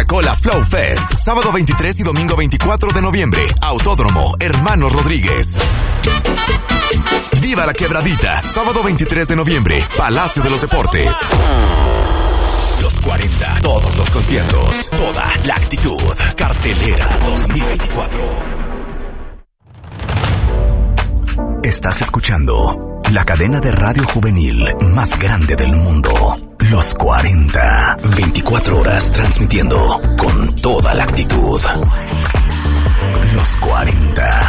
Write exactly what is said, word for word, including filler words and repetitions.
Coca-Cola Flow Fest, sábado veintitrés y domingo veinticuatro de noviembre, Autódromo Hermanos Rodríguez. Viva la Quebradita, sábado veintitrés de noviembre, Palacio de los Deportes. Los cuarenta, todos los conciertos, toda la actitud, cartelera dos mil veinticuatro. Estás escuchando la cadena de radio juvenil más grande del mundo. Los cuarenta, veinticuatro horas transmitiendo con toda la actitud. Los cuarenta.